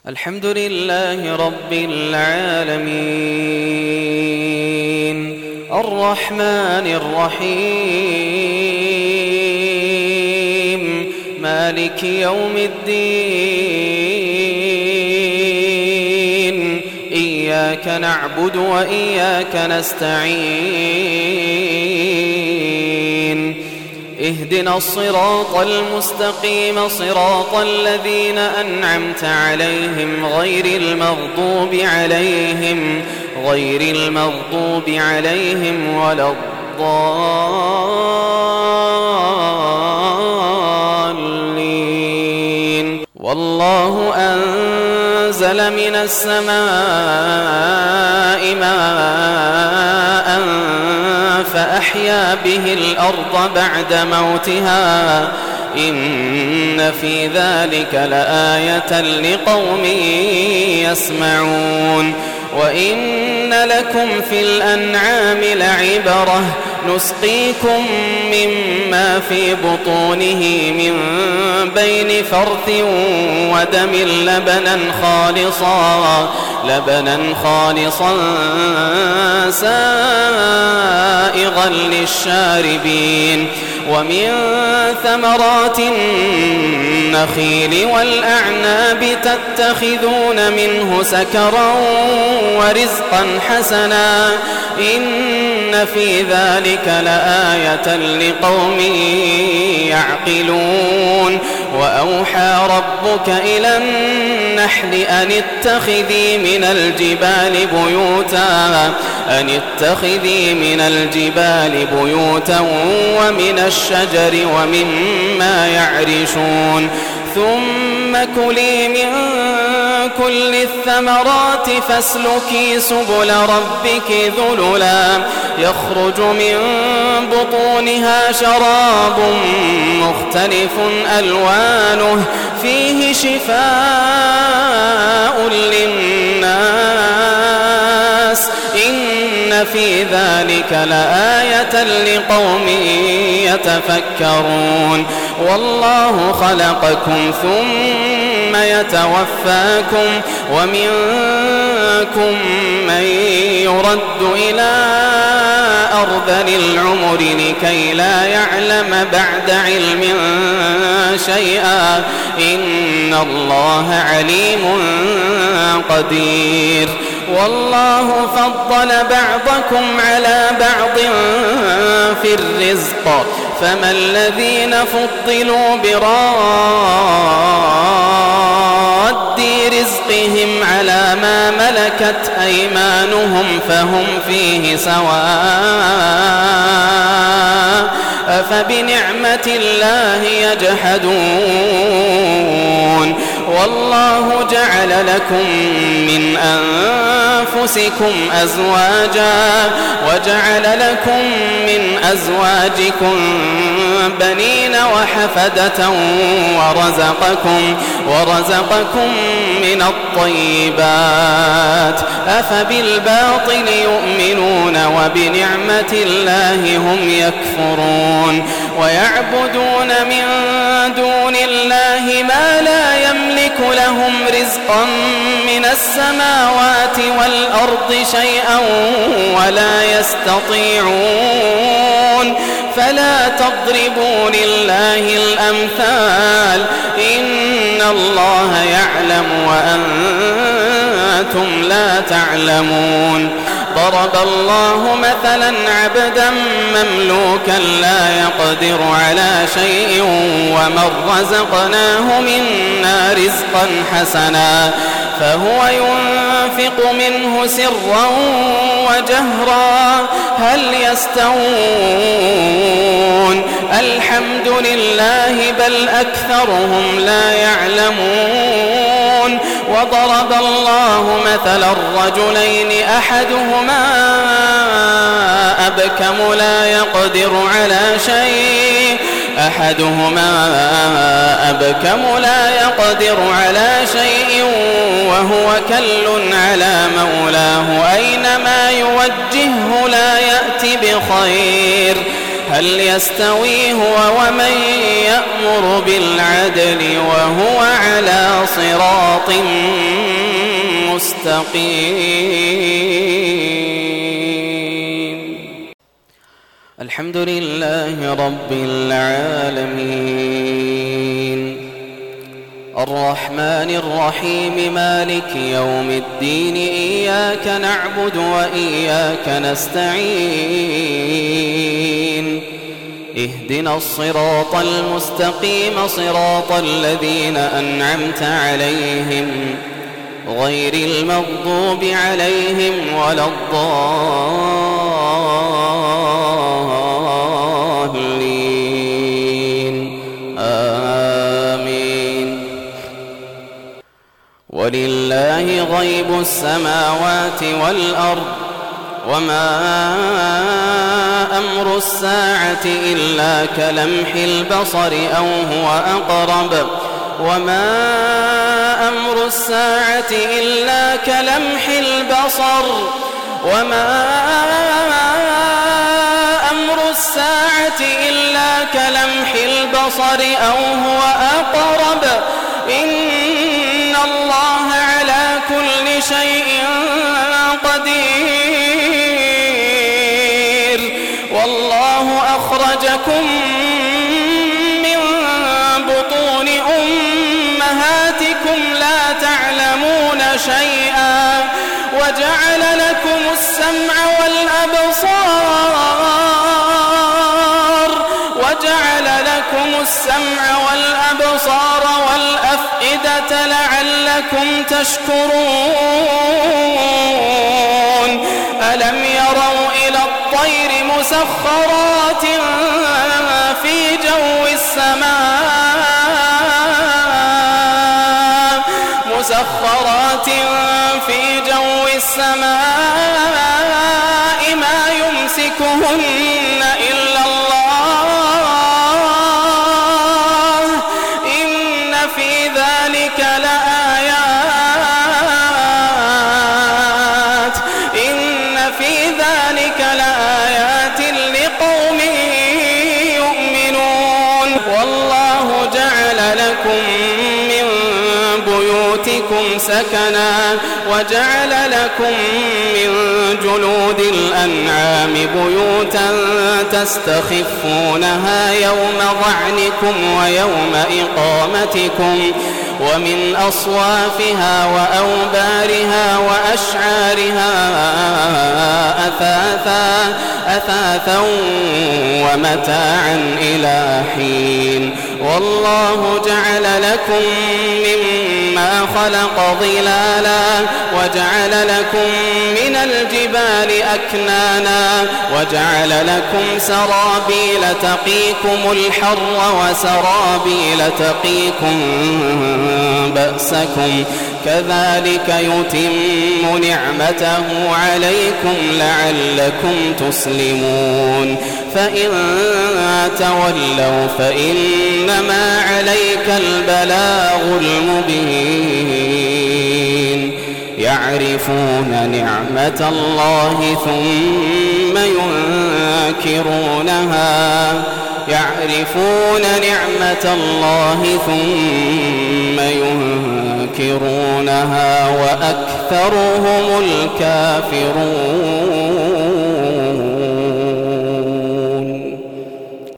الحمد لله رب العالمين الرحمن الرحيم مالك يوم الدين إياك نعبد وإياك نستعين اهدنا الصراط المستقيم صراط الذين أنعمت عليهم غير المغضوب عليهم ولا الضالين والله أنزل من السماء ماء فأحيا به الأرض بعد موتها إن في ذلك لآية لقوم يسمعون وإن لكم في الأنعام لعبرة نسقيكم مما في بطونه من بين فرث ودم لبنا خالصا سائغا للشاربين ومن ثمرات النخيل والأعناب تتخذون منه سكرا ورزقا حسنا إن في ذلك لآية لقوم يعقلون وأوحى ربك إلى النحل أن اتخذي من الجبال بيوتا ومن الشجر ومما يعرشون ثم كلي من كل الثمرات فاسلكي سبل ربك ذللا يخرج من بطونها شراب مختلف ألوانه فيه شفاء للناس إن في ذلك لآية لقوم يتفكرون والله خلقكم ثم يتوفاكم ومنكم من يرد إلى أرذل العمر لكي لا يعلم بعد علم شيئا إن الله عليم قدير والله فضل بعضكم على بعض في الرزق فما الذين فضلوا براد رزقهم على ما ملكت أيمانهم فهم فيه سواء أفبنعمة الله يجحدون والله جعل لكم من أنفسكم أزواجا وجعل لكم من أزواجكم بنين وحفدة ورزقكم من الطيبات أفبالباطل يؤمنون وبنعمة الله هم يكفرون ويعبدون من دون الله ما لا يملك لهم رزقا من السماوات والأرض شيئا ولا يستطيعون فلا تضربوا لله الأمثال إن الله يعلم وأنتم لا تعلمون ضرب الله مثلا عبدا مملوكا لا يقدر على شيء ومن رزقناه منا رزقا حسنا فهو ينفق منه سرا وجهرا هل يستوون الحمد لله بل أكثرهم لا يعلمون وضرب الله مثلا الرجلين أحدهما أبكم لا يقدر على شيء وهو كل على مولاه أينما يوجهه لا يأتي بخير هل يستوي هو ومن يأمر بالعدل وهو على صراط مستقيم. الحمد لله رب العالمين الرحمن الرحيم مالك يوم الدين إياك نعبد وإياك نستعين اهدنا الصراط المستقيم صراط الذين أنعمت عليهم غير المغضوب عليهم ولا الضالين آمين. ولله غيب السماوات والأرض وما أمر الساعة إلا كلمح البصر أو هو أقرب وما أمر الساعة إلا كلمح البصر وما أمر الساعة إلا كلمح البصر أو هو أقرب إن الله على كل شيء قدير. والله أخرجكم من بطون أمهاتكم لا تعلمون شيئا وجعل لكم السمع والأبصار والأفئدة لعلكم تشكرون. ألم يروا إلى الطير مسخرات في جو السماء ما يمسكهن إلا الله إن في ذلك لآيات لقوم يؤمنون. والله جعل لكم من بيوتكم سكنا وجعل لكم من جلود الأنعام بيوتا تستخفونها يوم ظعنكم ويوم إقامتكم ومن أصوافها وأوبارها وأشعارها أثاثا ومتاعا إلى حين. والله جعل لكم مما خلق ظلالا وجعل لكم من الجبال أكنانا وجعل لكم سرابيل تقيكم الحر وسرابيل تقيكم بأسكم كذلك يتم نعمته عليكم لعلكم تسلمون. فإن تولوا فإنما عليك البلاغ المبين. يعرفون نعمة الله ثم ينكرونها وأكثرهم الكافرون.